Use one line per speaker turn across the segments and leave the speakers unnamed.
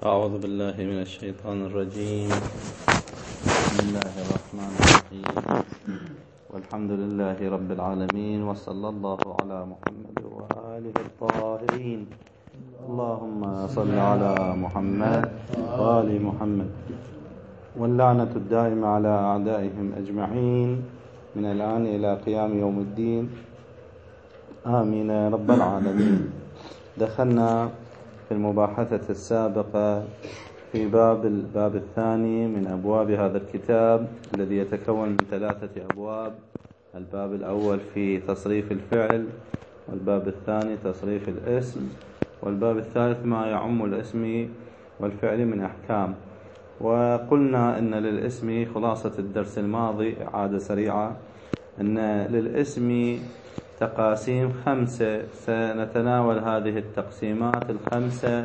أعوذ بالله من الشيطان الرجيم. بسم الله الرحمن الرحيم، والحمد لله رب العالمين، وصلى الله على محمد وآله الطاهرين. اللهم صل على محمد وآل محمد، واللعنة الدائمة على أعدائهم أجمعين من الآن إلى قيام يوم الدين، آمين يا رب العالمين. دخلنا في المباحثة السابقة في الباب الثاني من أبواب هذا الكتاب الذي يتكون من 3 أبواب. الباب الأول في تصريف الفعل، والباب الثاني تصريف الاسم، والباب الثالث ما يعم الاسم والفعل من أحكام. وقلنا أن للاسم خلاصة الدرس الماضي إعادة سريعة، أن للاسم تقاسيم 5، سنتناول هذه التقسيمات 5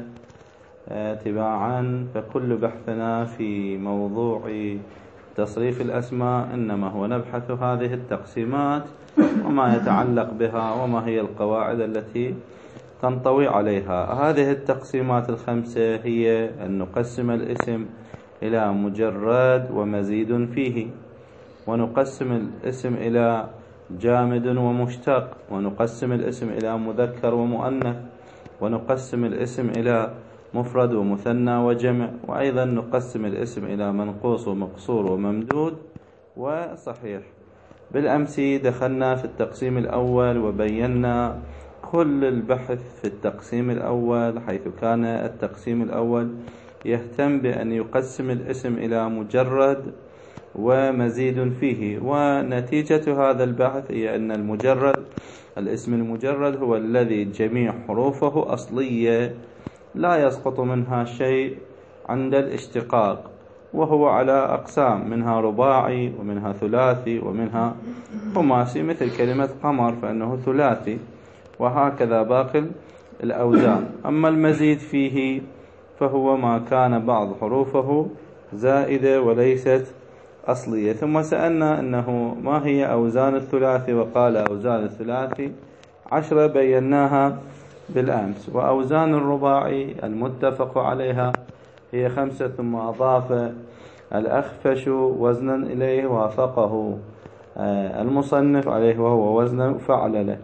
تباعا، فكل بحثنا في موضوع تصريف الأسماء إنما هو نبحث هذه التقسيمات وما يتعلق بها وما هي القواعد التي تنطوي عليها. هذه التقسيمات 5 هي أن نقسم الاسم إلى مجرد ومزيد فيه، ونقسم الاسم إلى جامد ومشتق، ونقسم الاسم إلى مذكر ومؤنث، ونقسم الاسم إلى مفرد ومثنى وجمع، وأيضا نقسم الاسم إلى منقوص ومقصور وممدود وصحيح. بالأمس دخلنا في التقسيم الأول وبينا كل البحث في التقسيم الأول، حيث كان التقسيم الأول يهتم بأن يقسم الاسم إلى مجرد ومزيد فيه، ونتيجة هذا البحث هي أن الاسم المجرد هو الذي جميع حروفه أصلية لا يسقط منها شيء عند الاشتقاق، وهو على أقسام، منها رباعي ومنها ثلاثي ومنها خماسي، مثل كلمة قمر فإنه ثلاثي، وهكذا باقي الأوزان. أما المزيد فيه فهو ما كان بعض حروفه زائدة وليست أصلية. ثم سألنا أنه ما هي أوزان الثلاثي، وقال أوزان الثلاثي 10 بيناها بالأمس، وأوزان الرباعي المتفق عليها هي 5. ثم أضاف الأخفش وزنا إليه وافقه المصنف عليه وهو وزن فعلل.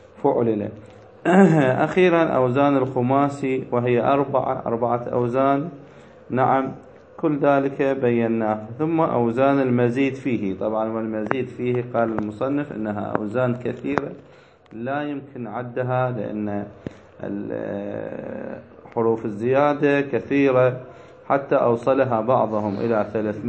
أخيرا أوزان الخماسي وهي 4 أوزان، نعم كل ذلك بيناه. ثم أوزان المزيد فيه، طبعا والمزيد فيه قال المصنف إنها أوزان كثيرة لا يمكن عدها، لأن حروف الزيادة كثيرة حتى أوصلها بعضهم إلى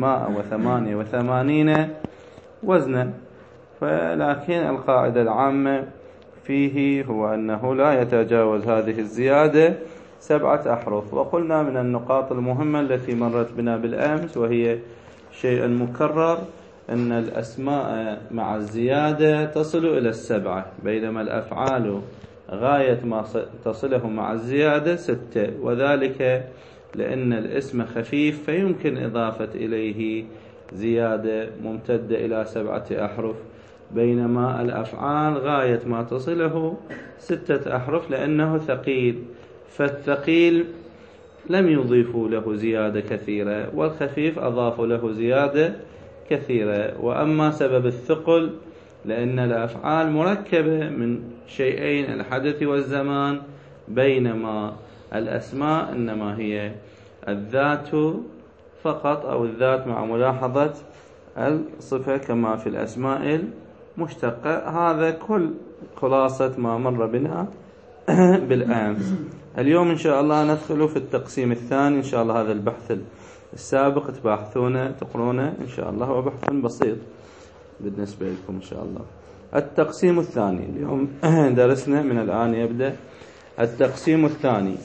388 وزنا. ولكن القاعدة العامة فيه هو أنه لا يتجاوز هذه الزيادة 7 أحرف. وقلنا من النقاط المهمة التي مرت بنا بالأمس وهي شيء مكرر، أن الأسماء مع الزيادة تصل إلى 7، بينما الأفعال غاية ما تصله مع الزيادة 6، وذلك لأن الاسم خفيف فيمكن إضافة إليه زيادة ممتدة إلى 7 أحرف، بينما الأفعال غاية ما تصله 6 أحرف لأنه ثقيل، فالثقيل لم يضيفوا له زيادة كثيرة، والخفيف أضافوا له زيادة كثيرة. وأما سبب الثقل لأن الأفعال مركبة من شيئين، الحدث والزمان، بينما الأسماء إنما هي الذات فقط، أو الذات مع ملاحظة الصفة كما في الأسماء المشتقة. هذا كل خلاصة ما مر بنا بالأمس. اليوم إن شاء الله ندخل في التقسيم الثاني. إن شاء الله هذا البحث السابق تباحثونه تقرونه إن شاء الله، هو بحث بسيط بالنسبة لكم إن شاء الله. التقسيم الثاني اليوم درسنا من الآن يبدأ التقسيم الثاني.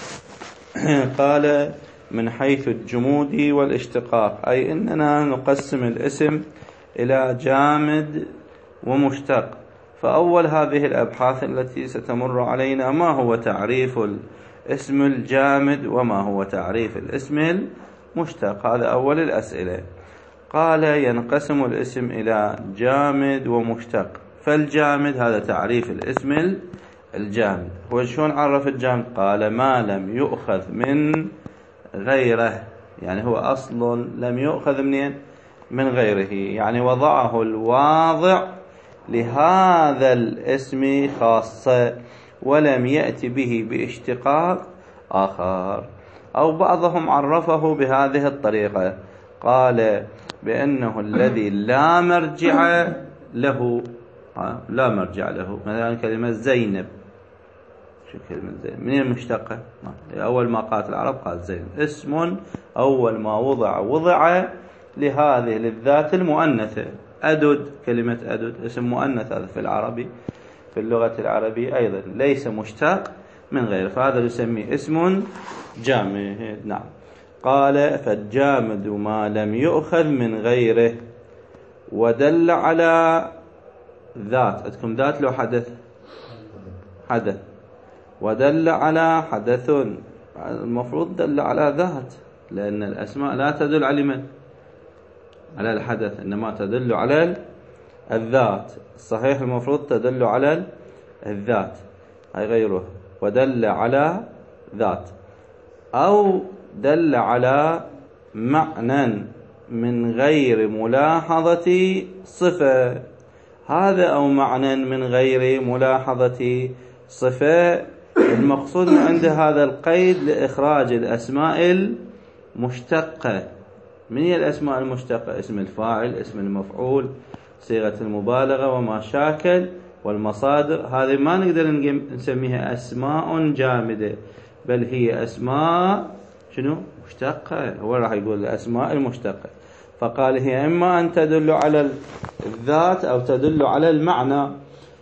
قال من حيث الجمود والاشتقاق، أي أننا نقسم الاسم إلى جامد ومشتق. فأول هذه الأبحاث التي ستمر علينا ما هو تعريف الاسم الجامد وما هو تعريف الاسم المشتق، هذا أول الأسئلة. قال ينقسم الاسم إلى جامد ومشتق. فالجامد هذا تعريف الاسم الجامد. وشون عرف الجامد؟ قال ما لم يؤخذ من غيره، يعني هو أصل لم يؤخذ منين؟ من غيره، يعني وضعه الواضع لهذا الاسم خاصة ولم يأتي به باشتقاق آخر. أو بعضهم عرفه بهذه الطريقة، قال بأنه الذي لا مرجع له، لا مرجع له، مثلا كلمة زينب، شو كلمة زينب؟ من المشتقة؟ أول ما قالت العرب قال زينب، اسم أول ما وضع لهذه للذات المؤنثة. أدد، كلمة أدد اسم مؤنث، هذا في العربي، في اللغة العربية أيضا ليس مشتق من غيره، فهذا يسميه اسم جامد. نعم. قال فالجامد ما لم يؤخذ من غيره ودل على ذات. عندكم ذات لو حدث؟ حدث. ودل على حدث، المفروض دل على ذات، لأن الأسماء لا تدل على من؟ على الحدث، إنما تدل على الذات. الصحيح المفروض تدل على الذات، هي غيره. ودل على ذات، أو دل على معنى من غير ملاحظة صفة. هذا أو معنى من غير ملاحظة صفة، المقصود عند هذا القيد لإخراج الأسماء المشتقة. من هي الأسماء المشتقة؟ اسم الفاعل، اسم المفعول، صيغة المبالغة وما شاكل، والمصادر. هذه ما نقدر نسميها أسماء جامدة، بل هي أسماء شنو؟ مشتقة. هو راح يقول الأسماء المشتقة، فقال هي إما أن تدل على الذات أو تدل على المعنى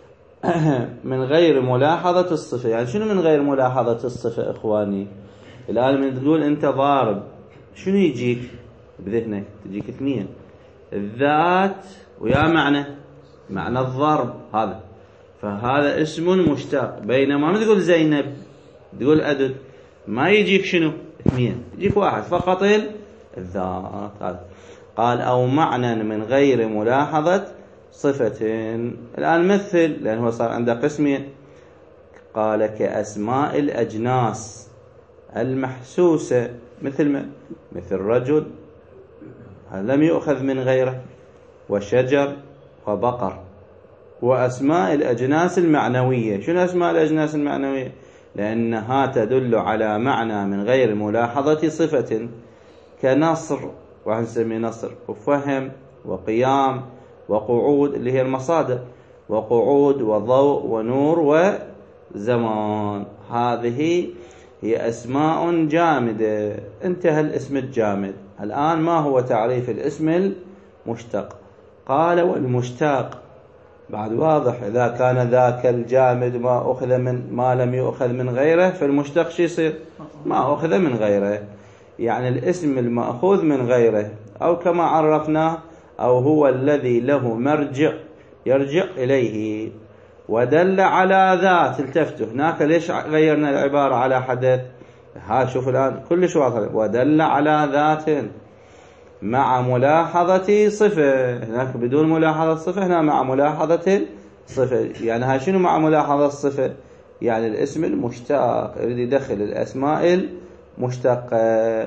من غير ملاحظة الصفة. يعني شنو من غير ملاحظة الصفة إخواني؟ الآن من تقول أنت ضارب، شنو يجيك بذهنك؟ تجيك اثنين، الذات ويا معنى الضرب، هذا، فهذا اسم مشتق. بينما ما تقول زينب، تقول أدد، ما يجيك شنو؟ اثنين، يجيك واحد فقط، الذات. هذا قال أو معنى من غير ملاحظة صفة. الآن مثل، لأنه صار عنده قسمين، قال كأسماء الأجناس المحسوسة، مثل رجل، هذا لم يؤخذ من غيره، وشجر وبقر. وأسماء الأجناس المعنوية، شنو أسماء الأجناس المعنوية؟ لأنها تدل على معنى من غير ملاحظة صفة، كنصر، واحد نسميه نصر، وفهم، وقيام، وقعود اللي هي المصادر، وقعود، وضوء، ونور، وزمان. هذه هي أسماء جامدة. انتهى الاسم الجامد. الآن ما هو تعريف الاسم المشتق؟ قال والمشتق، بعد واضح، إذا كان ذاك الجامد ما أخذ من ما لم يؤخذ من غيره، فالمشتق شو يصير؟ ما أخذ من غيره، يعني الاسم المأخوذ من غيره، أو كما عرفناه، أو هو الذي له مرجع يرجع إليه ودل على ذات. التفتوا هناك، ليش غيرنا العبارة على حدث؟ ها شوف الآن كلش واضح، ودل على ذات مع ملاحظة صفة. هناك بدون ملاحظة صفة، هنا مع ملاحظة صفة. يعني هاي شنو مع ملاحظة الصفة؟ يعني الاسم المشتق يريد يدخل الأسماء المشتقة.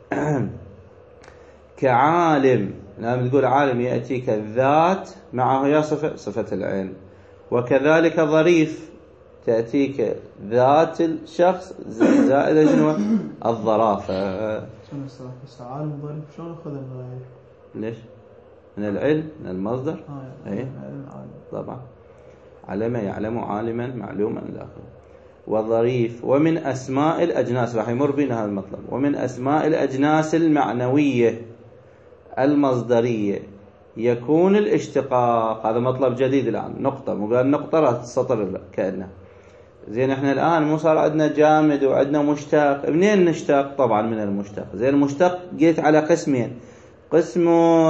كعالم، لما تقول عالم يأتيك الذات معه يا صفة العلم. وكذلك ظريف، تأتيك ذات الشخص زائد شنو؟ الظرافة.
عالم وظريف شلون أخذ من غير؟
ليش؟ من العلم، من المصدر.
أي
طبعا، علم يعلم، عالما معلوما الآخر. وظريف. ومن أسماء الأجناس، راح يمر بنا هذا المطلب. ومن أسماء الأجناس المعنوية المصدرية يكون الاشتقاق. هذا مطلب جديد الآن، نقطة، مو قال نقطة راح تسطر كأنه. زين احنا الآن مو صار عندنا جامد وعندنا مشتق، منين نشتق؟ طبعا من المشتق. زين المشتق جيت على قسمين، قسم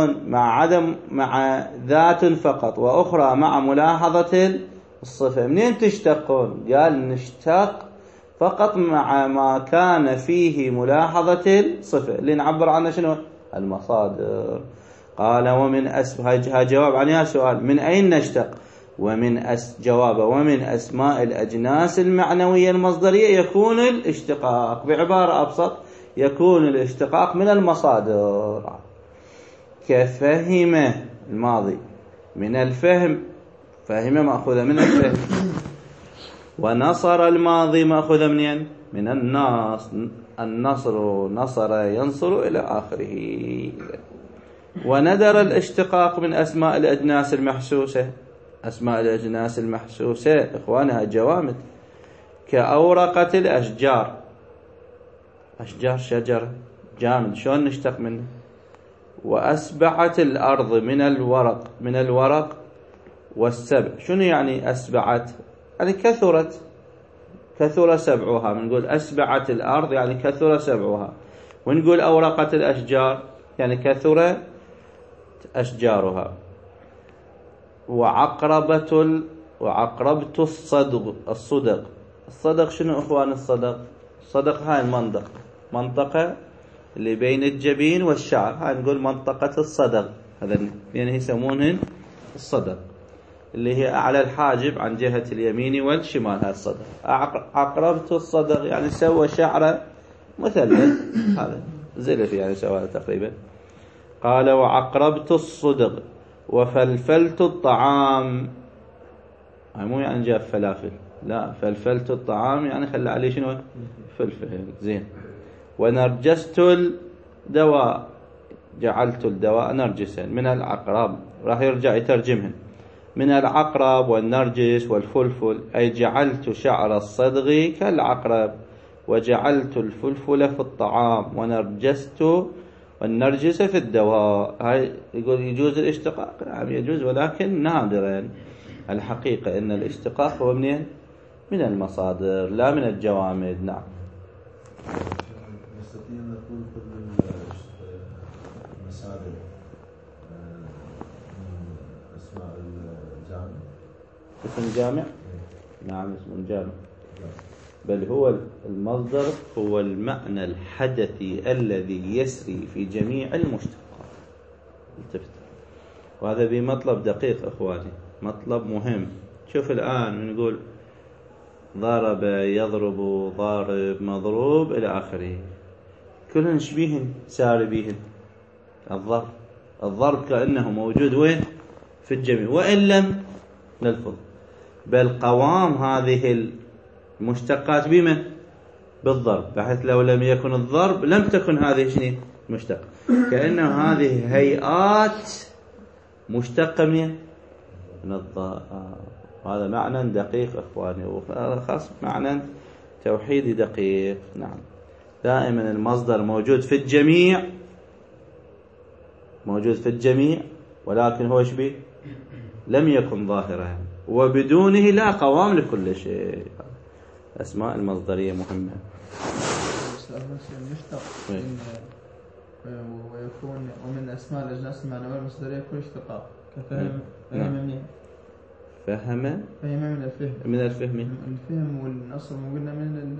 مع ذات فقط، وأخرى مع ملاحظة الصفة. منين تشتقون؟ قال نشتق فقط مع ما كان فيه ملاحظة الصفة، اللي نعبر عنه شنو؟ المصادر. قال ومن ها جواب عن سؤال، من أين نشتق؟ جواب ومن أسماء الأجناس المعنوية المصدرية يكون الاشتقاق. بعبارة أبسط، يكون الاشتقاق من المصادر، كفهم الماضي من الفهم، فهم مأخوذة من الفهم، ونصر الماضي مأخوذة منين؟ من النصر، نصر ينصر إلى آخره. وندر الاشتقاق من أسماء الأجناس المحسوسة. أسماء الأجناس المحسوسة إخوانها جوامد، كأورقة الأشجار. أشجار شجر جامد، شلون نشتق منه؟ وأسبعت الأرض من الورق والسبع. شنو يعني أسبعت؟ يعني كثرت، كثر سبعها. بنقول أسبعت الأرض يعني كثر سبعها، ونقول أورقة الأشجار يعني كثر أشجارها. وعقربت الصدق. الصدق شنو إخوان الصدق؟ الصدق هاي منطقة اللي بين الجبين والشعر، هاي نقول منطقة الصدق. هذا يعني يسمونهن الصدق، اللي هي أعلى الحاجب عن جهة اليمين والشمال. هذا الصدق. عقربت الصدق يعني سوى شعره مثلث، هذا زلف يعني سواه تقريبا. قال وعقربت الصدق وفلفلت الطعام. هاي مو يعني جاب فلافل، لا، فلفلت الطعام يعني خلى عليه شنو؟ فلفل. زين. ونرجست الدواء، جعلت الدواء نرجسا من العقرب. راح يرجع يترجمهن من العقرب والنرجس والفلفل، أي جعلت شعر الصدغ كالعقرب، وجعلت الفلفل في الطعام، ونرجست والنرجس في الدواء. هاي يقول يجوز الاشتقاق؟ نعم يجوز، ولكن نادرا. الحقيقة أن الاشتقاق هو منين؟ من المصادر لا من الجوامد. نعم.
نستطيع أن نقول كل المصادر من أسماء الجامع.
اسم جامع؟ نعم اسم جامع، بل هو المصدر هو المعنى الحدثي الذي يسري في جميع المشتقات. التفت، وهذا بمطلب دقيق إخواني، مطلب مهم. شوف الآن نقول ضرب، يضرب، ضارب، مضروب إلى آخره، كلهن شبيهن سار بيهن الضرب. الضرب كأنه موجود وين؟ في الجميع، وإن لم نلفظ. بل قوام هذه المشتقات بمن؟ بالضرب، بحيث لو لم يكن الضرب لم تكن هذه شنو؟ مشتقة. كأنه هذه هيئات مشتقة من الضرب. هذا معنى دقيق إخواني، وخاص معنى توحيدي دقيق. نعم. دائما المصدر موجود في الجميع، موجود في الجميع، ولكن هو شبيه لم يكن ظاهرا، وبدونه لا قوام لكل شيء. أسماء المصدرية مهمة.
ويكون ومن أسماء الأجناس المعنوية المصدرية يكون اشتقاق، كفهم. فهم من الفهم.
من الفهم.
الفهم والنصر قلنا من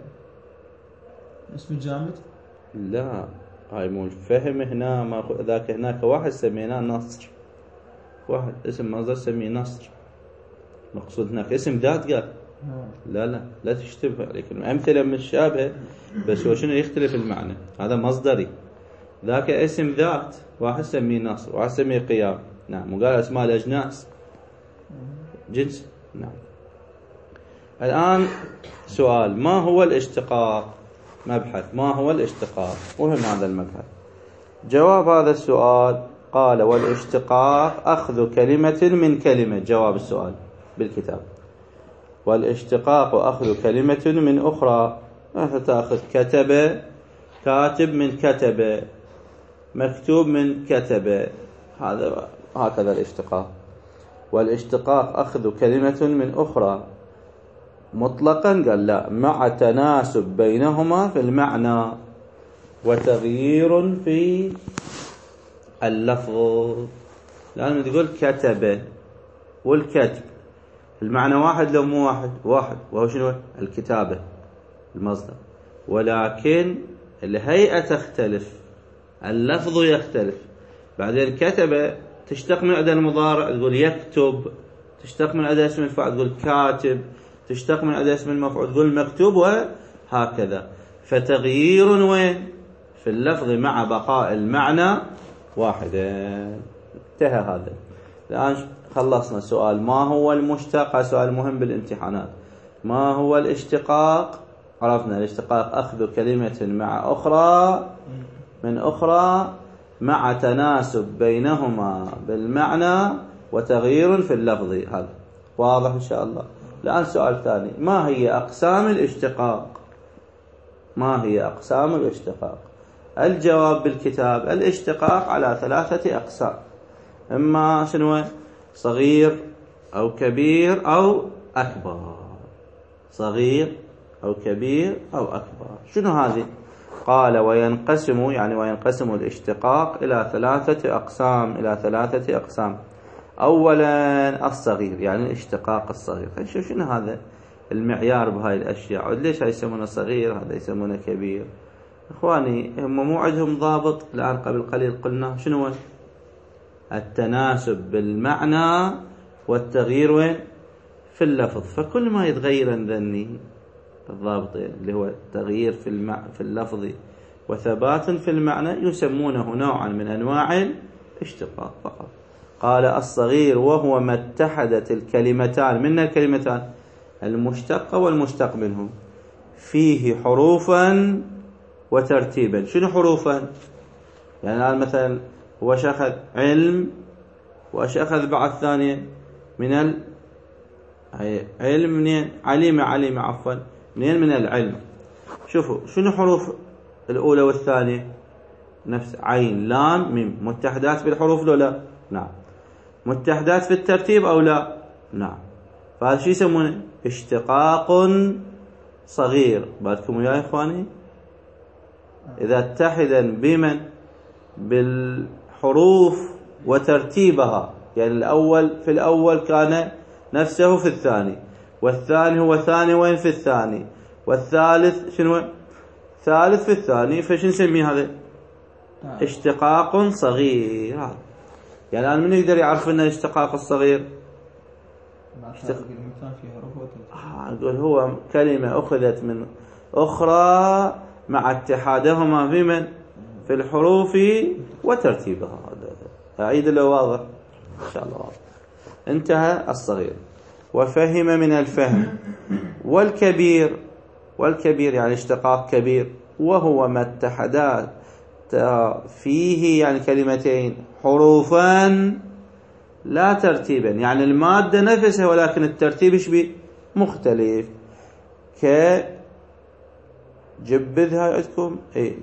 اسم الجامد.
لا، هاي مو الفهم هنا، ما ذاك هناك واحد سميناه نصر، واحد اسم مصدر سميه نصر، مقصود هناك اسم ذات قال. لا تشتبه عليك، أمثلة من الشابه، بس هو شنو يختلف المعنى. هذا مصدري، ذاك اسم ذات، واحد سميه نصر، واحد سميه قيام. نعم. وقال أسماء الأجناس جنس. نعم. الآن سؤال، ما هو الاشتقاق؟ مبحث ما هو الاشتقاق، مهم هذا المبحث. جواب هذا السؤال قال والاشتقاق أخذ كلمة من كلمة. جواب السؤال بالكتاب، والاشتقاق أخذ كلمة من أخرى. فتأخذ كتب، كاتب من كتب، مكتوب من كتب، هذا هكذا الاشتقاق. والاشتقاق أخذ كلمة من أخرى مطلقا قال لا، مع تناسب بينهما في المعنى وتغيير في اللفظ. لأنه تقول كتب والكتب المعنى واحد لو مو واحد، وهو شنو؟ الكتابة المصدر، ولكن الهيئة تختلف، اللفظ يختلف. بعدين كتب تشتق من أداة المضارع تقول يكتب، تشتق من أداة اسم الفاعل تقول كاتب، تشتق من أداة اسم المفعول تقول مكتوب، وهكذا. فتغيير وين في اللفظ مع بقاء المعنى واحدا. انتهى هذا. الآن خلصنا سؤال ما هو المشتق، سؤال مهم بالامتحانات. ما هو الاشتقاق؟ عرفنا الاشتقاق أخذ كلمة مع أخرى من أخرى مع تناسب بينهما بالمعنى وتغيير في اللفظ. هذا واضح إن شاء الله. الآن سؤال ثاني، ما هي أقسام الاشتقاق؟ ما هي أقسام الاشتقاق؟ الجواب بالكتاب: الاشتقاق على 3 أقسام، إما شنو؟ صغير أو كبير أو أكبر. صغير أو كبير أو أكبر. شنو هذه؟ قال وينقسم، يعني وينقسم الاشتقاق إلى 3 أقسام، إلى 3 أقسام. أولا الصغير، يعني الاشتقاق الصغير. شوف شنو هذا المعيار بهاي الأشياء. ليش هاي يسمونه صغير هذا يسمونه كبير؟ إخواني هم مو عندهم ضابط. الآن قبل قليل قلنا شنو؟ التناسب بالمعنى والتغيير وين؟ في اللفظ. فكل ما يتغير ذني الضابط اللي هو التغيير في اللفظ وثبات في المعنى يسمونه نوعا من أنواع الاشتقاق فقط. قال الصغير وهو ما اتحدت الكلمتان، من الكلمتان المشتقة والمشتق منه، فيه حروفا وترتيبا. شنو حروفا؟ يعني الآن مثلا هو أخذ علم وأخذ بعد ثانية من علم، منين؟ علم عفوا، منين؟ من العلم. شوفوا شنو حروف الأولى والثانية؟ نفس عين لام ميم، متحدات بالحروف لو لا؟ نعم. متحدات في الترتيب أو لا؟ نعم. فهذا شو يسمونه؟ اشتقاق صغير. بعدكم يا إخواني إذا اتحدا بمن؟ بالحروف وترتيبها. يعني الأول في الأول كان نفسه في الثاني، والثاني هو ثاني وين في الثاني، والثالث شنو؟ ثالث في الثاني. فش نسميه هذا؟ اشتقاق صغير. هذا يعني الآن من يقدر يعرف أن الاشتقاق الصغير؟ نقول هو كلمة أخذت من أخرى مع اتحادهما في من؟ في الحروف وترتيبها. أعيد له واضح إن شاء الله واضح. انتهى الصغير. وفهم من الفهم. والكبير يعني اشتقاق كبير، وهو ما اتحدات فيه يعني كلمتين حروفا لا ترتيبا، يعني المادة نفسها ولكن الترتيب شبيه مختلف. جبذ هاي عندكم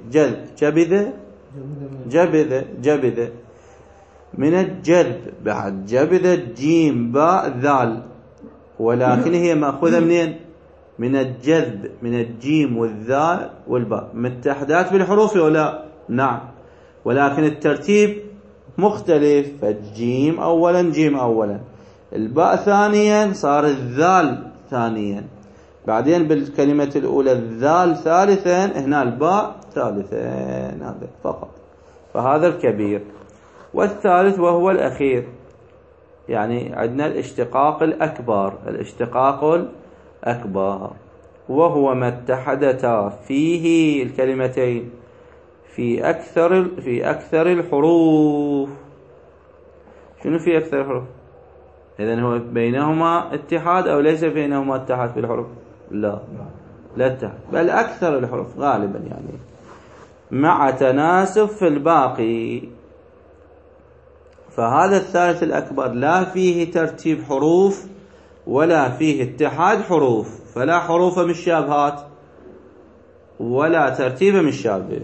جبذ من الجذب، بعد جبذ جيم باء ذال، ولكن هي مأخوذة منين؟ من الجذب، من الجيم والذال والباء، متحدات بالحروف ولا؟ نعم، ولكن الترتيب مختلف. فالجيم أولا، جيم أولا، الباء ثانيا، صار الذال ثانيا، بعدين بالكلمة الأولى الذال ثالثا، هنا الباء ثالثا. هذا فقط. فهذا الكبير. والثالث وهو الأخير، يعني عندنا الاشتقاق الأكبر. الاشتقاق الأكبر وهو ما اتحدتا فيه الكلمتين في أكثر الحروف. شنو في أكثر الحروف؟ إذن هو بينهما اتحاد أو ليس بينهما اتحاد في الحروف؟ لا اتحاد، بل أكثر الحروف غالبا، يعني مع تناسب في الباقي. فهذا الثالث الأكبر لا فيه ترتيب حروف ولا فيه اتحاد حروف، فلا حروف مشابهات ولا ترتيب مشابه.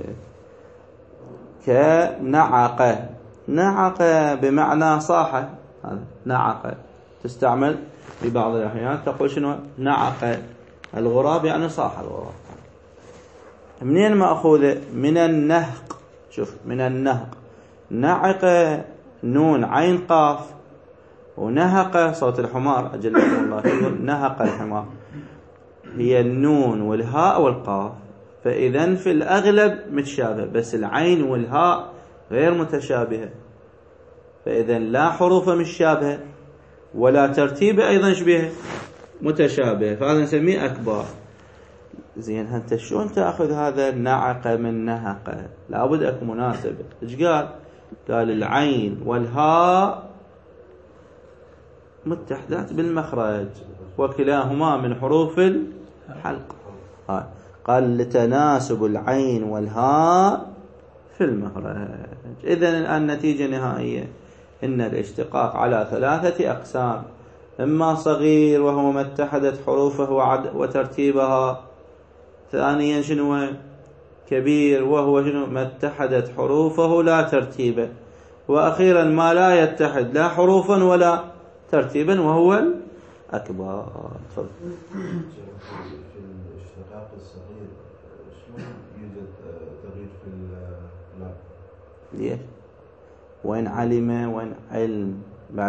كنعقة. نعقة بمعنى صاحة. نعقة تستعمل في بعض الأحيان، تقول شنو؟ نعقة الغراب، يعني صاح الغراب. منين مأخوذة؟ من النهق. شوف، من النهق. نعقة نون عين قاف، ونهق صوت الحمار أجلكم الله، يقول نهق الحمار، هي النون والهاء والقاف. فإذن في الأغلب متشابه، بس العين والهاء غير متشابهة. فإذن لا حروف مشابهة ولا ترتيب أيضا شبيه متشابه، فهذا نسميه أكبر. زين أنت شلون تأخذ هذا نعقة من نهقة؟ لابد أكون مناسبة. إيش قال؟ قال العين والهاء متحدات بالمخرج وكلاهما من حروف الحلق. قال لتناسب العين والهاء في المخرج. إذن الآن نتيجة نهائية إن الاشتقاق على 3 أقسام: إما صغير وهو ما اتحدت حروفه وترتيبها، ثانيا شنو؟ كبير وهو شنو؟ ما اتحدت حروفه لا ترتيبه، وأخيرا ما لا يتحد لا حروفا ولا ترتيبا وهو الأكبر.
في الاشتقاق الصغير شلون يوجد تغيير في لا؟
ليش؟ وين علم وين علم؟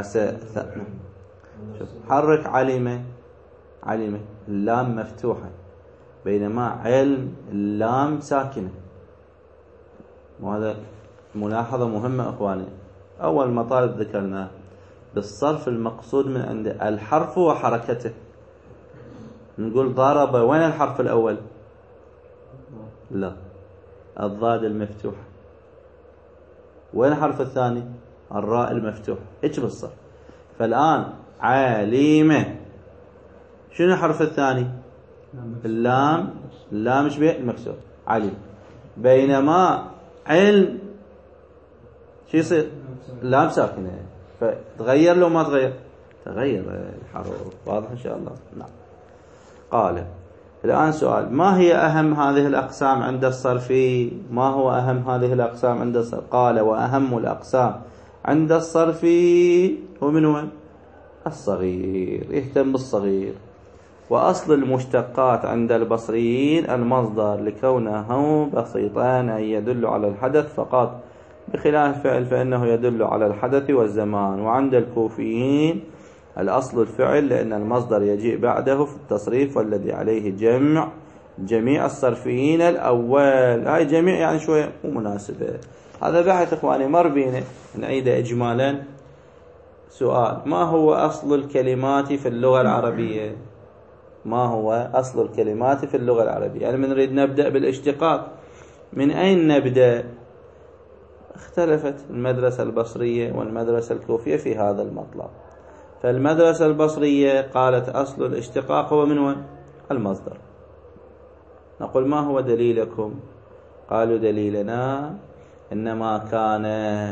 شوف حرك علم اللام مفتوحة، بينما علم اللام ساكنة. وهذا ملاحظة مهمة أخواني. أول مطالب ذكرناه بالصرف المقصود من عند الحرف وحركته. نقول ضرب، وين الحرف الأول؟ لا، الضاد المفتوحة. وين الحرف الثاني؟ الراء المفتوح. إيش بالصرف؟ فالآن عليمة، شنو الحرف الثاني؟ اللام. اللام مش بيه المكسور علم. بينما علم شو يصير؟ اللام ساكنة، فتغير لو ما تغير؟ تغير الحروف. واضح إن شاء الله؟ نعم. قال الآن سؤال: ما هي أهم هذه الأقسام عند الصرف؟ ما هو أهم هذه الأقسام عند الصرف؟ قال: وأهم الأقسام عند الصرف هو من هو؟ الصغير. يهتم بالصغير. وأصل المشتقات عند البصريين المصدر لكونه بسيطا أي يدل على الحدث فقط، بخلاف الفعل فإنه يدل على الحدث والزمان. وعند الكوفيين الأصل الفعل لأن المصدر يجيء بعده في التصريف، والذي عليه جميع الصرفيين الأول. هاي جميع يعني شوية مو مناسبة. هذا بحث إخواني مر بينا، نعيد إجمالا. سؤال: ما هو أصل الكلمات في اللغة العربية؟ ما هو أصل الكلمات في اللغة العربية؟ يعني من نريد نبدأ بالاشتقاق، من أين نبدأ؟ اختلفت المدرسة البصرية والمدرسة الكوفية في هذا المطلب. فالمدرسة البصرية قالت أصل الاشتقاق هو من وين؟ المصدر. نقول: ما هو دليلكم؟ قالوا: دليلنا إنما كان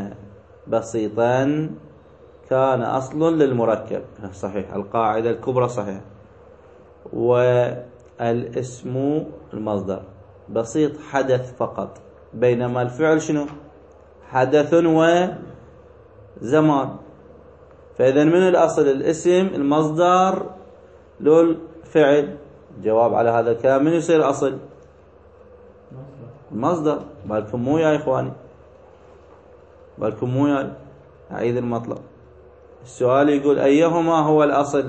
بسيطا كان أصل للمركب. صحيح، القاعدة الكبرى صحيح. والاسم المصدر بسيط حدث فقط، بينما الفعل شنو؟ حدث وزمان. فإذا من الأصل الاسم المصدر لو الفعل؟ جواب على هذا الكلام من يصير أصل؟ المصدر. بالكم مو يا إخواني؟ بالكم مو يا؟ أعيد المطلب. السؤال يقول: أيهما هو الأصل؟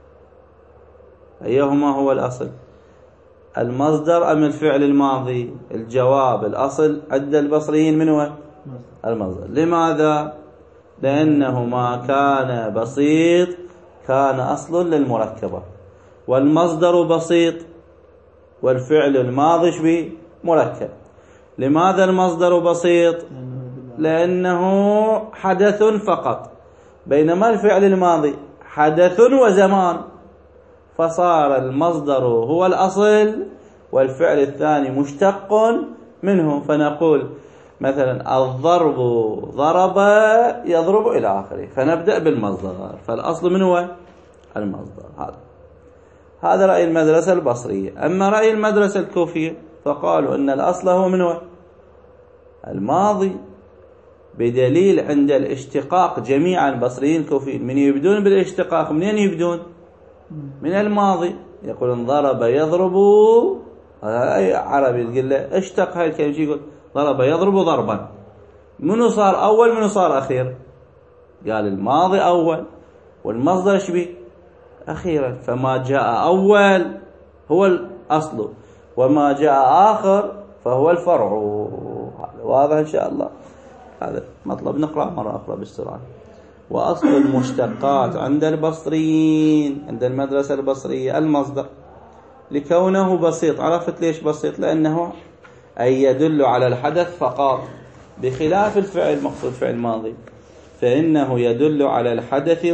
أيهما هو الأصل؟ المصدر أم الفعل الماضي؟ الجواب: الأصل عند البصريين من هو؟ المصدر. لماذا؟ لأنه ما كان بسيط كان أصل للمركبة، والمصدر بسيط والفعل الماضي شبيه؟ مركب. لماذا المصدر بسيط؟ لأنه حدث فقط، بينما الفعل الماضي حدث وزمان، فصار المصدر هو الأصل والفعل الثاني مشتق منه. فنقول مثلا: الضرب ضرب يضرب إلى آخره، فنبدأ بالمصدر. فالأصل من هو؟ المصدر. هذا رأي المدرسة البصرية. أما رأي المدرسة الكوفية فقالوا أن الأصل هو من هو؟ الماضي، بدليل عند الاشتقاق جميعا البصريين الكوفيين من يبدون بالاشتقاق منين يبدون؟ من الماضي. يقولون ضرب يضرب. أي عربي تقول له اشتق هاي الكلمة يقول ضرب يضرب ضربا. منو صار أول منو صار أخير؟ قال الماضي أول والمصدر شبيه أخيرا. فما جاء أول هو الأصل، وما جاء آخر فهو الفرع. واضح إن شاء الله؟ هذا مطلب. نقرأ مرة أخرى بالسرعة. وأصل المشتقات عند البصريين، عند المدرسة البصرية، المصدر، لكونه بسيط. عرفت ليش بسيط؟ لأنه أي يدل على الحدث فقط، بخلاف الفعل مقصود فعل ماضي فإنه يدل على الحدث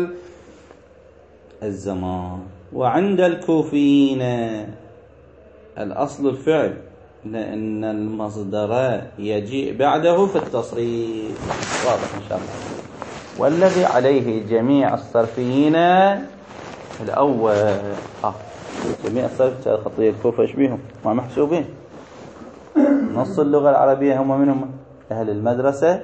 والزمان. وعند الكوفيين الأصل الفعل، لأن المصدر يجيء بعده في التصريف. واضح إن شاء الله. والذي عليه جميع الصرفيين الأول. جميع الصرف خطية الكوفة ايش بيهم؟ ما محسوبين. نص اللغة العربية هم منهم أهل المدرسة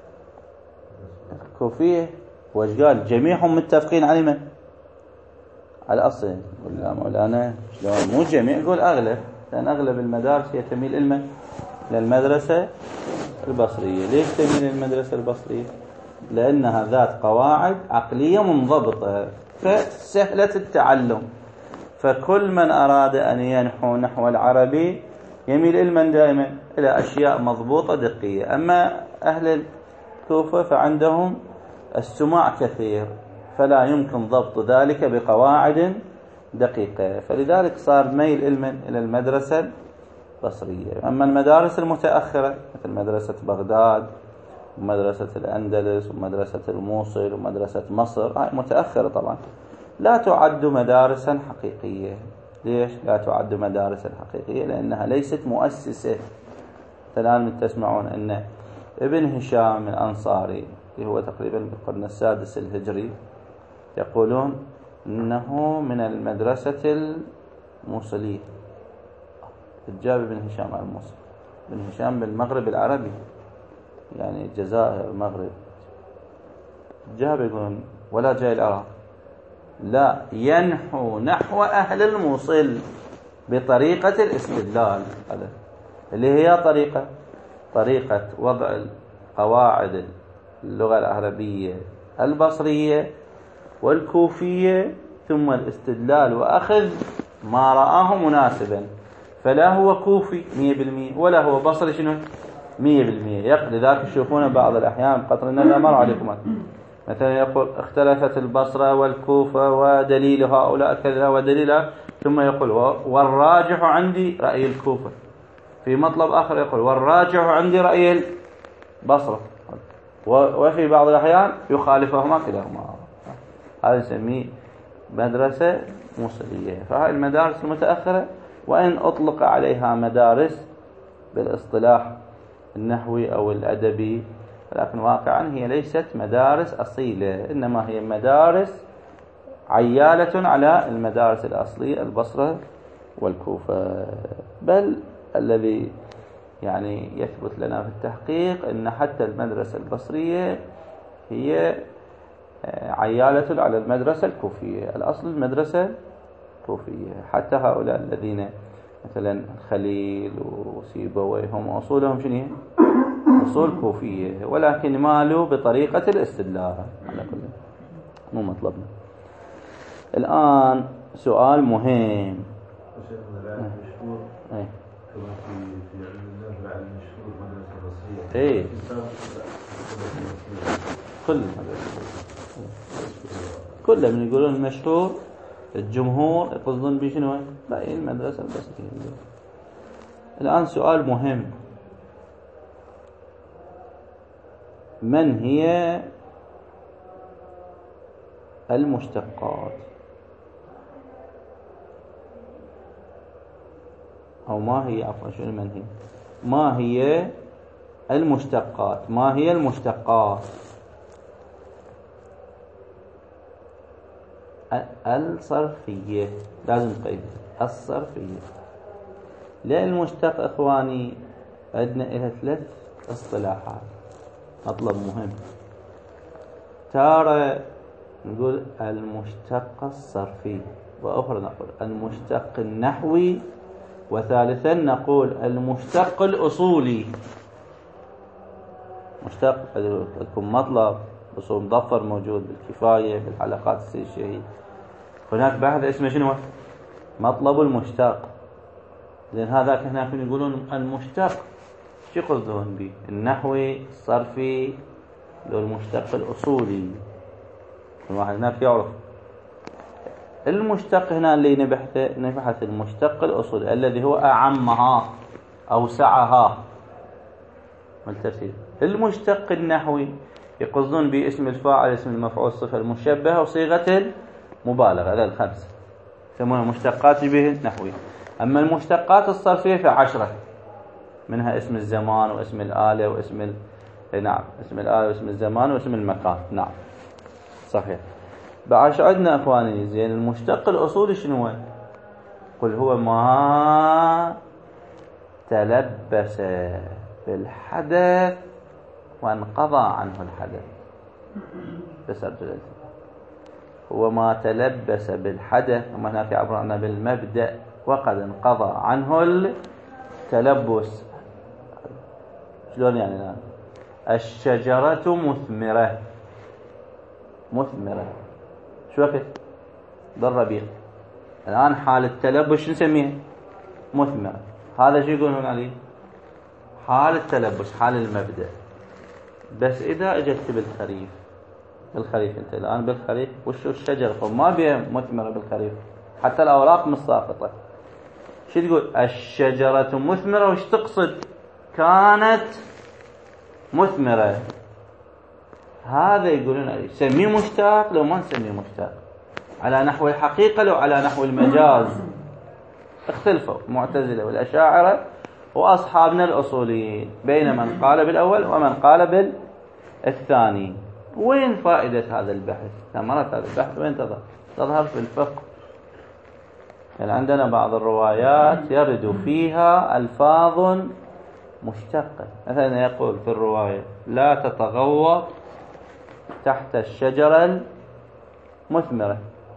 الكوفية. وايش قال؟ جميعهم متفقين على من؟ على الأصل. ولا مولانا مو جميع، يقول أغلب، لأن أغلب المدارس هي تميل إلى المدرسة البصرية. ليش تميل المدرسة البصرية؟ لأنها ذات قواعد عقلية منضبطة فسهلة التعلم، فكل من أراد أن ينحو نحو العربي يميل إلى دائما إلى أشياء مضبوطة دقية. أما أهل الكوفة فعندهم السماع كثير، فلا يمكن ضبط ذلك بقواعد دقيقة، فلذلك صار ميل إلى المدرسة البصرية. أما المدارس المتأخرة مثل مدرسة بغداد ومدرسة الأندلس ومدرسة الموصل ومدرسة مصر هاي متأخرة طبعا، لا تعد مدارسا حقيقية. ليش لا تعد مدارسا حقيقية؟ لأنها ليست مؤسسة. الآن تسمعون أن ابن هشام الأنصاري اللي هو تقريبا بالقرن السادس الهجري يقولون إنه من المدرسة الموصلية. جاب ابن هشام على الموصل، ابن هشام بالمغرب العربي يعني الجزائر المغرب، جاب يقولون ولا جاي العراق، لا ينحو نحو أهل الموصل بطريقة الاستدلال، اللي هي طريقة وضع قواعد اللغة العربية البصرية والكوفية، ثم الاستدلال وأخذ ما رآه مناسبا. فلا هو كوفي 100% ولا هو بصري شنو 100%. لذلك تشوفون بعض الأحيان قطرنا لا مر عليكم مثلا يقول اختلفت البصرة والكوفة ودليل هؤلاء كذا ودليل، ثم يقول والراجح عندي رأي الكوفة. في مطلب آخر يقول والراجح عندي رأي البصرة، وفي بعض الأحيان يخالفهما كلاهما. هذا نسميه مدرسة موصلية. فهذه المدارس المتأخرة وإن أطلق عليها مدارس بالاصطلاح النحوي أو الأدبي، لكن واقعا هي ليست مدارس أصيلة، إنما هي مدارس عيالة على المدارس الأصلية البصرة والكوفة. بل الذي يعني يثبت لنا في التحقيق أن حتى المدرسة البصرية هي عيالة على المدرسة الكوفية. الأصل المدرسة الكوفية. حتى هؤلاء الذين مثلا الخليل وسيبويه هم أصولهم شنو؟ أصول كوفية، ولكن مالوا بطريقة الاستدلال. على كل مو مطلبنا. الآن سؤال مهم.
كما في علم النافع المشهور مدرسة بصرية.
كل من يقولون المشهور الجمهور يقصدون بشنو؟ رأي المدرسة البصرية. الآن سؤال مهم. من هي المشتقات؟ أو ما هي عفوا شنو من هي؟ ما هي المشتقات؟ ما هي المشتقات الصرفية؟ لازم نقيد الصرفية. لأن المشتق إخواني عندنا إلى 3 اصطلاحات. مطلب مهم. تارة نقول المشتق الصرفي، وأخرى نقول المشتق النحوي، وثالثا نقول المشتق الأصولي. مشتق لكم مطلب أصول مضفر موجود بالكفاية بالحلقات السيشية. هناك بحث اسمه شنو؟ مطلب المشتق. لأن هذاك هناك يقولون المشتق شو يقصدون به؟ النحوي الصرفي لو المشتق الأصولي. الواحد هناك يعرف المشتق هنا اللي نبحث المشتق الأصولي الذي هو أعمها أوسعها والتفسير. المشتق النحوي يقصدون باسم الفاعل، اسم المفعول، الصفة المشبهة وصيغة المبالغة، هذا الخمسة يسمونها مشتقات به نحوي. أما المشتقات الصرفية ف10 منها اسم الزمان واسم الآلة واسم اسم الآلة واسم الزمان واسم المكان. نعم صحيح. بعد عندنا أخواني زين المشتق الأصولي شنو هو؟ قل هو ما تلبس بالحدث وانقضى عنه الحدث. بس هو ما تلبس بالحدث، وما هناك يعبرنا بالمبدأ وقد انقضى عنه التلبس. شلون يعني الآن؟ الشجرة مثمرة شو وقت؟ بالربيع. الآن حال التلبس شو نسميه؟ مثمرة. هذا شو يقولون عليه؟ حال التلبس، حال المبدأ. بس إذا أجت بالخريف أنت الآن بالخريف وش الشجرة فما بيها مثمرة بالخريف، حتى الأوراق مش ساقطة. شو تقول؟ الشجرة مثمرة. وش تقصد؟ كانت مثمرة. هذا يقولون عليه سميه مشتق لو ما نسميه مشتق، على نحو الحقيقة لو على نحو المجاز. اختلفوا المعتزلة والأشاعرة وأصحابنا الأصوليين بين من قال بالأول ومن قال بالثاني. وين فائدة هذا البحث؟ ثمرة هذا البحث وين تظهر في الفقه. يعني عندنا بعض الروايات يرد فيها ألفاظ مشتقة. مثلا يقول في الرواية لا تتغوط تحت الشجرة المثمرة.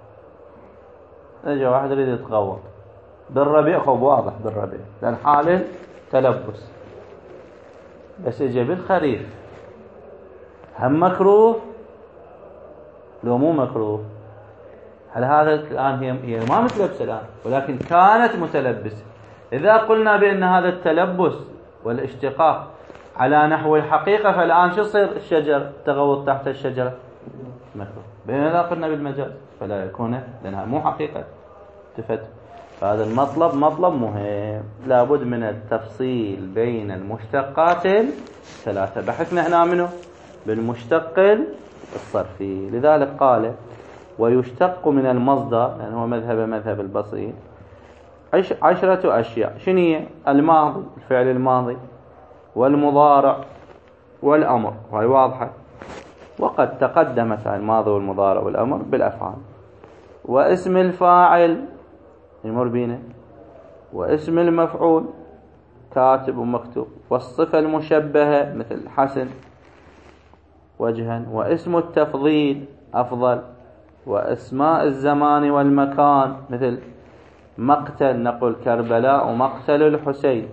يجي واحد يريد يتغوط بالربيع، خب واضح بالربيع لأن حال تلبس. بس يجي بالخريف هم مكروه لو مو مكروه. هل هذا الآن هي ما متلبسة الآن ولكن كانت متلبسة. إذا قلنا بأن هذا التلبس والاشتقاق على نحو الحقيقة فالآن شو يصير؟ الشجر تغوط تحت الشجرة مكروه. بينما إذا قلنا بالمجاز فلا يكون لأنها مو حقيقة تفت. هذا المطلب مطلب مهم، لابد من التفصيل بين المشتقات الثلاثة. بحثنا هنا منه بالمشتق الصرفي. لذلك قال ويشتق من المصدر، لأنه هو مذهب البصري 10 أشياء. شنو هي؟ الماضي، الفعل الماضي، والمضارع، والأمر، وهي واضحة وقد تقدمت الماضي والمضارع والأمر بالأفعال. واسم الفاعل يمر بينا، واسم المفعول كاتب ومكتوب، والصفة المشبهة مثل حسن وجها، واسم التفضيل أفضل، واسماء الزمان والمكان مثل مقتل نقول كربلاء ومقتل الحسين.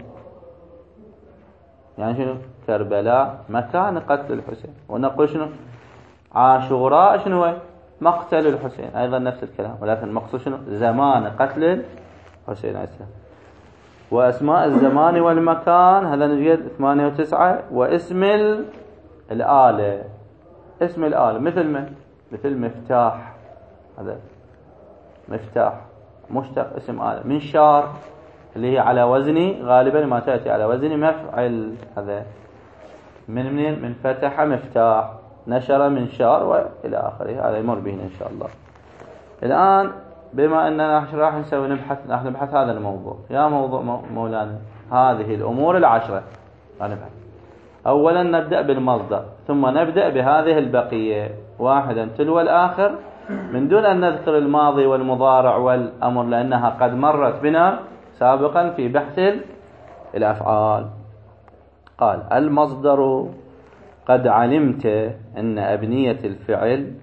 يعني شنو؟ كربلاء مكان قتل الحسين. ونقول شنو؟ عاشوراء شنو هو؟ مقتل الحسين، أيضا نفس الكلام، ولكن المقصود شنو؟ زمان قتل الحسين عليه السلام. وأسماء الزمان والمكان هذا نجد 8 و9. واسم الآلة، اسم الآلة مثل من؟ مثل مفتاح، هذا مفتاح مشتق اسم آلة. منشار اللي هي على وزني غالبا ما تأتي على وزن مفعل. هذا من فتح مفتاح، نشر منشار وإلى آخره. هذا يمر بهنا إن شاء الله. الآن بما أننا راح نبحث هذا الموضوع. يا موضوع مولانا هذه الأمور 10 نبحث. أولا نبدأ بالمصدر، ثم نبدأ بهذه البقية واحدا تلو الآخر من دون أن نذكر الماضي والمضارع والأمر لأنها قد مرت بنا سابقا في بحث الأفعال. قال المصدر قد علمت أن أبنية الفعل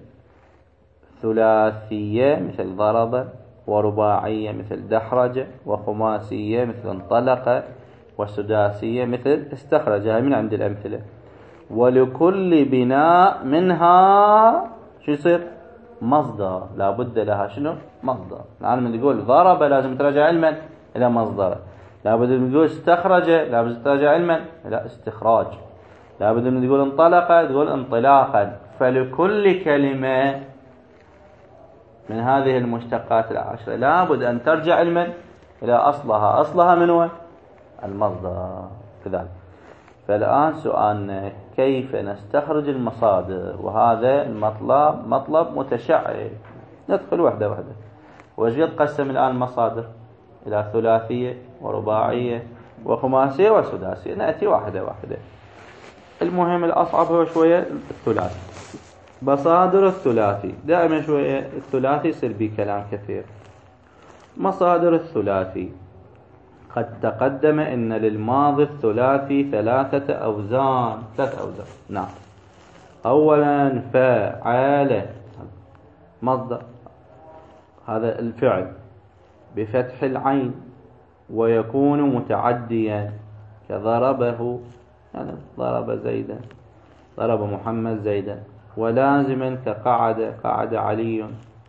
ثلاثية مثل ضرب، ورباعية مثل دحرج، وخماسية مثل انطلق، وسداسية مثل استخرج. من عند الأمثلة. ولكل بناء منها شو يصير؟ مصدر، لا بد لها شنو؟ مصدر. الآن من يقول ضرب لازم ترجع علما إلى مصدر، لا بد من يقول استخرج لا بد ترجع علما إلى استخراج، لا بد من يقول انطلق تقول انطلاقا. فلكل كلمة من هذه المشتقات العشرة لابد أن ترجع إلى أصلها من هو المصدر كذلك. فالآن سؤالنا كيف نستخرج المصادر، وهذا المطلب مطلب متشعب. ندخل واحدة واحدة. وش قد قسم الآن المصادر إلى ثلاثية ورباعية وخماسية وسداسية، نأتي واحدة واحدة. المهم الأصعب هو شوية الثلاثي. مصادر الثلاثي دائما شوية الثلاثي يصير به كلام كثير. مصادر الثلاثي قد تقدم إن للماضي الثلاثي ثلاث أوزان. نعم. أولا فعل مصدر، هذا الفعل بفتح العين، ويكون متعديا كضربه، يعني ضرب زيدا، ضرب محمد زيدا. ولازما قعد علي.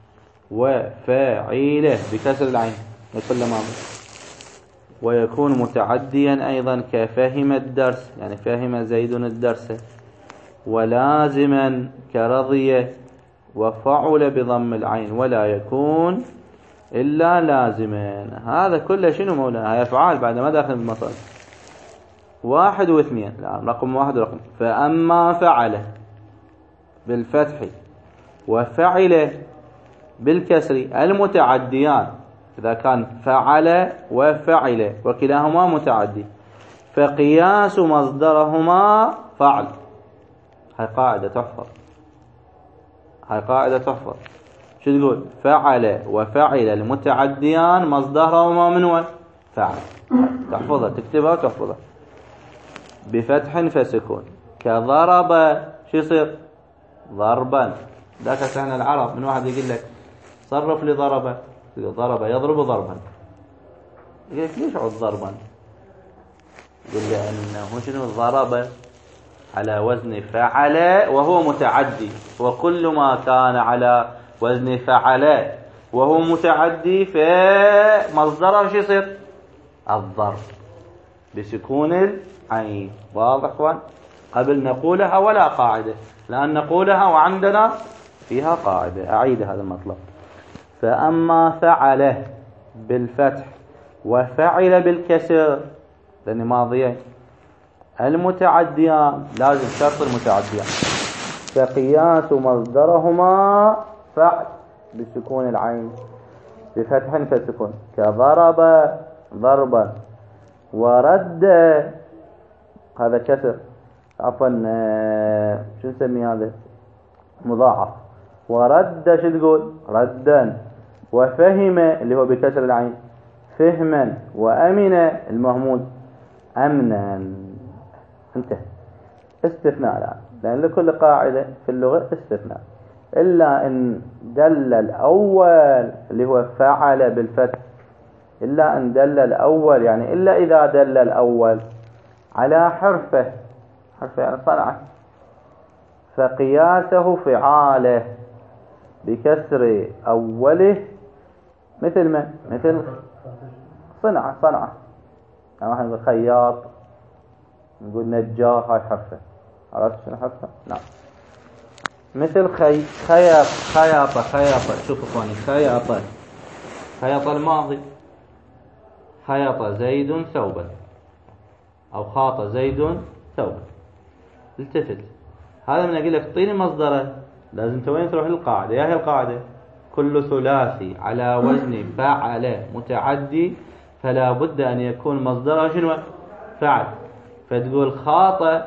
وفاعله بكسر العين مثل ماضي، ويكون متعديا أيضا كفهم الدرس، يعني فهم زيد الدرس. ولازما كرضي. وفعل بضم العين، ولا يكون إلا لازما. هذا كله شنو مولانا؟ هاي أفعال بعد ما داخل بالمصادر. 1 و2 الآن رقم 1 ورقم. فأما فعل بالفتح وفعل بالكسر المتعديان، إذا كان فعل وفعل وكلاهما متعدي، فقياس مصدرهما فعل. هاي قاعدة تحفظ. شو تقول؟ فعل وفعل المتعديان مصدرهما من هو؟ فعل. تحفظها، تكتبها وتحفظها. بفتح فسكون كضرب. شو يصير؟ ضربا. ذاك سهل العرب، من واحد يقول لك صرف لي ضربا، ضرب يضرب ضربا، يقول لك ليش عود ضربا؟ يقول لي أنه شنو ضرب على وزن فعل وهو متعدي، وكل ما كان على وزن فعل وهو متعدي فمصدره شو يصير؟ الضرب بسكون العين. واضح اخوان؟ قبل نقولها ولا قاعدة، لأن نقولها وعندنا فيها قاعدة. أعيد هذا المطلب. فأما فعله بالفتح وفعل بالكسر، لأن ماضيين المتعديان لازم شرط المتعديان، فقياس مصدرهما فعل بسكون العين بفتح فسكون كضرب ضربا. ورد، هذا كسر، عفوا شو نسميه هذا؟ مضاعف. ورد شو تقول؟ ردا. وفهم اللي هو بكسر العين فهما. وأمن المهمود أمنا. انتهى. استثناء الآن، لأن لكل قاعدة في اللغة استثناء، إلا إن دل الأول اللي هو فعل بالفتح، إلا إن دل الأول، يعني إلا إذا دل الأول على حرفه يعني صنعه، فقياسه فعاله بكسر أوله. مثل ما؟ مثل صنعه. يعني واحد نقول خياط، نقول نجار، هاي حرفه. عرفت شنو حرفه؟ نعم. مثل خياطة. شوف اخواني، خياط الماضي، خياط زيد ثوبا، أو خاط زيد ثوبا. التفت. هذا من أقول لك اعطيني مصدره، لازم توين تروح للقاعدة. يا هي القاعدة كل ثلاثي على وزن فعل متعدي فلا بد أن يكون مصدره شنو؟ فعل. فتقول خاط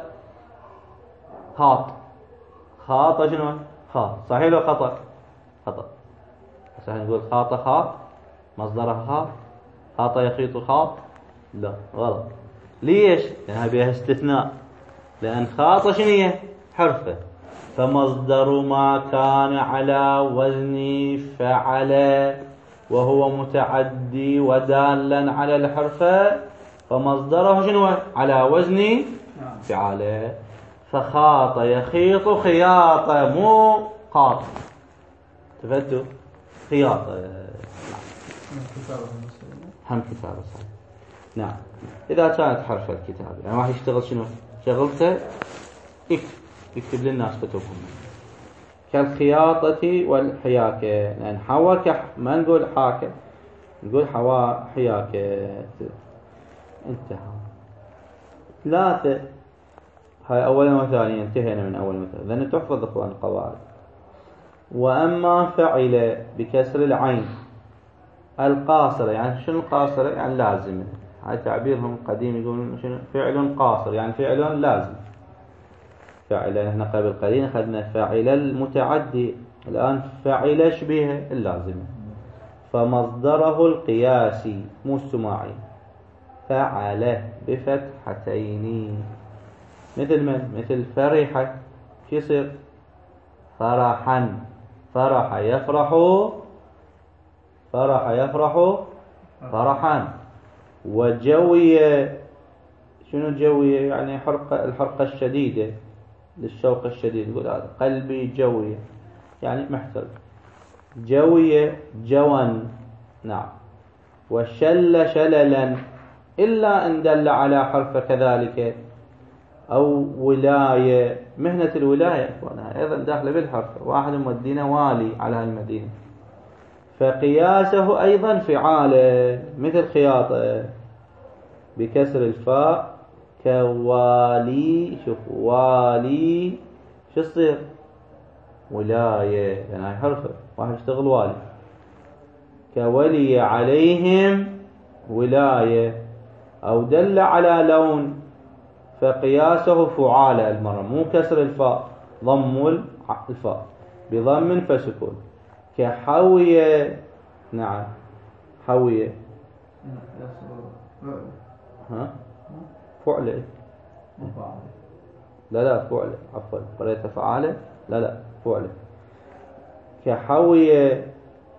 شنو؟ خاط. صحيح ولا خطأ؟ خطأ. صحيح نقول خاط مصدرها خاط يخيط خاط؟ لا، غلط. ليش؟ لأنها بها استثناء، لأن خاط شنو هي؟ حرفه. فمصدر ما كان على وزن فعل وهو متعدي ودالا على الحرفة فمصدره شنو؟ على وزن فعل. فخاط يخيط خياطة، مو خاط. تفدوا؟ خياطة. هم كتابة صحيح. نعم. إذا كانت حرف الكتاب، يعني واحد يشتغل شنو؟ شغلته يكتب للناس كتبهم. كالخياطة والحياكة، يعني حواك ما نقول حاكة، نقول حياكة. انتهى. 3 هاي أولا وثانيا، انتهينا من أول وثانيا، لأن تحفظ إخوان القواعد. وأما فعل بكسر العين القاصرة، يعني شنو القاصرة؟ يعني لازمة. هاي تعبيرهم قديم، يقولون شنو؟ فعل قاصر، يعني فعل لازم. فعل نحن قبل قليل أخذنا فعل المتعدي، الآن فعل شبيه اللازمة. فمصدره القياسي مو السماعي، فعل بفتحتين، مثل من؟ مثل فرح، شو يصير؟ فرحا. فرح يفرح، فرح يفرح فرحا. وجوية، شنو جوية؟ يعني الحرقة الشديدة، للشوق الشديد، يقول هذا قلبي جوية، يعني محترق. جوية جوا، نعم. وشل شللا، إلا إن دل على حرف كذلك، أو ولاية. مهنة الولاية أيضا داخل بالحرف، واحد مودينا والي على هالمدينة، فقياسه أيضا فعاله، مثل خياطة بكسر الفاء، كوالي. شوف والي شو يصير؟ ولاية، يعني هاي حرفة، واحد يشتغل والي. كولي عليهم ولاية. أو دل على لون، فقياسه فعالة المرة، مو كسر الفاء، ضم الفاء بضم فسكون. كحوية، نعم حوية. ها فعلة، لا فعلة، عفوا قريت فعالة، لا فعلة. كحوية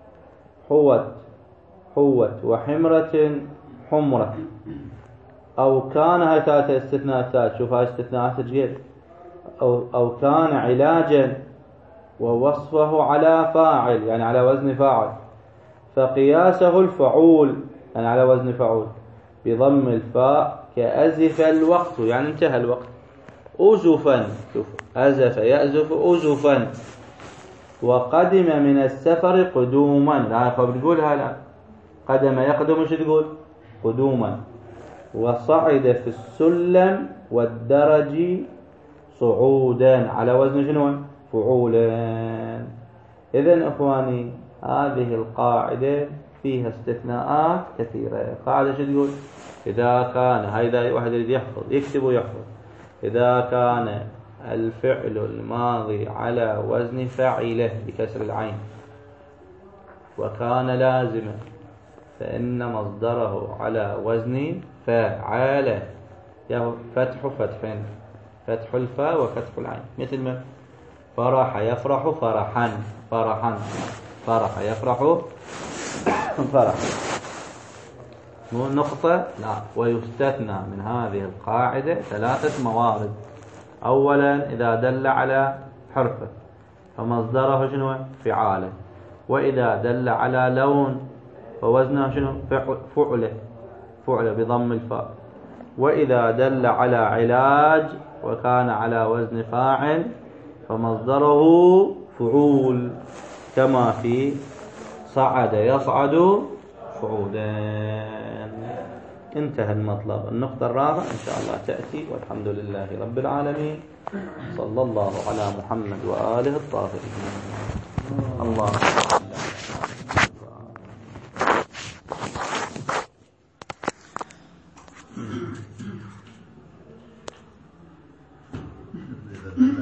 حوت وحمرة حمرة. أو كان، هاي 3 استثناءات، شوف هاي استثناءات جيد. أو كان علاجا ووصفه على فاعل، يعني على وزن فاعل، فقياسه الفعول، يعني على وزن فعول بضم الفاء. كأزف الوقت، يعني انتهى الوقت. أزفا، شوف أزف يأزف أزفا. وقدم من السفر قدوما، لا فبتقولها لا، قدم يقدم شو تقول؟ قدوما. وصعد في السلم والدرج صعودا، على وزن شنو؟ فعولا. إذن أخواني هذه القاعدة فيها استثناءات كثيرة. قاعدة شو تقول؟ إذا كان، هذا واحد يريد يحفظ، يكتب ويحفظ. إذا كان الفعل الماضي على وزن فاعله بكسر العين وكان لازما، فإن مصدره على وزن فاعل، فتح فتحين، فتح الفاء وفتح العين. مثل ما فرح يفرح فرحا، فرحا، فرح يفرح فرحا. مو نقطة، لا. ويستثنى من هذه القاعدة 3 موارد. أولا إذا دل على حرفه فمصدره شنو؟ فعاله. وإذا دل على لون فوزنه شنو؟ فعله بضم الفاء. وإذا دل على علاج وكان على وزن فاعل فمصدره فعول، كما في صعد يصعد صعودا. انتهى المطلب. النقطة الرابعة إن شاء الله تأتي، والحمد لله رب العالمين. صلى الله على محمد وآله الطاهرين. الله